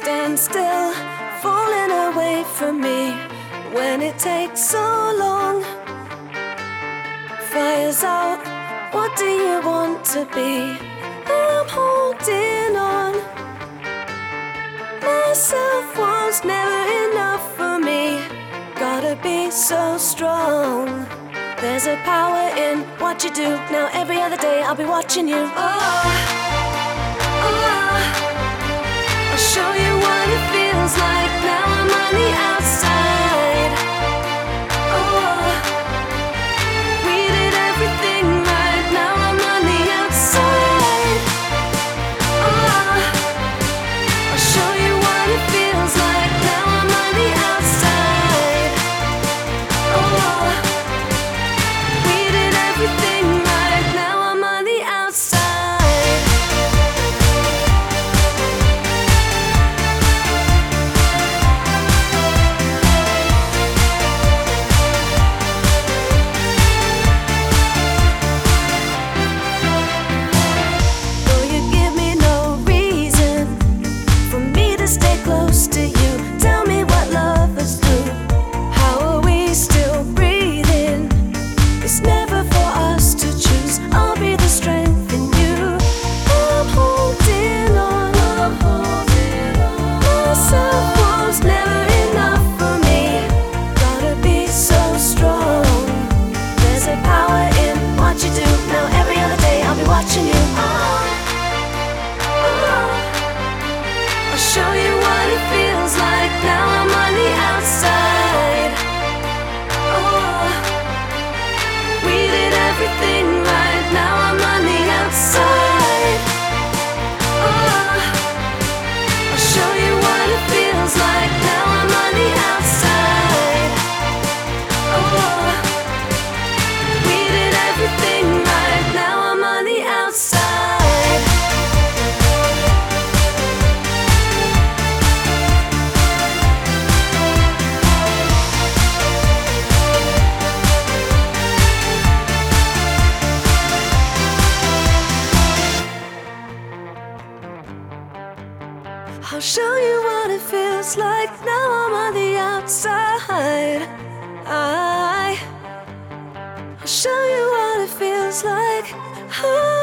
stand still, falling away from me when it takes so long. Fire's out, what do you want to be? I'm holding on. Myself was never enough for me. Gotta be so strong. There's a power in what you do. Now every other day I'll be watching you. I'll show you what it feels like. Now I'm on the outside. We did everything right. Now I'm on the outside. I'll show you what it feels like. Now I'm on the outside. We did everything right. Now I'm on the outside. Though you give me no reason for me to stay close to you, tell me what lovers do. How are we still breathing? It's never for us to choose. I'll be the strength in you. I'm holding on. Myself was never enough for me. Gotta be so strong. There's a power in what you do. Now every other day I'll be watching you. I'll show you what it feels like. Now I'm on the outside. We did everything right. Now I'm on the outside. I'll show you what it feels like. Now I'm on the outside. We did everything right. Now I'm on the outside. I'll show you what it feels like. Now I'm on the outside. I'll show you what it feels like.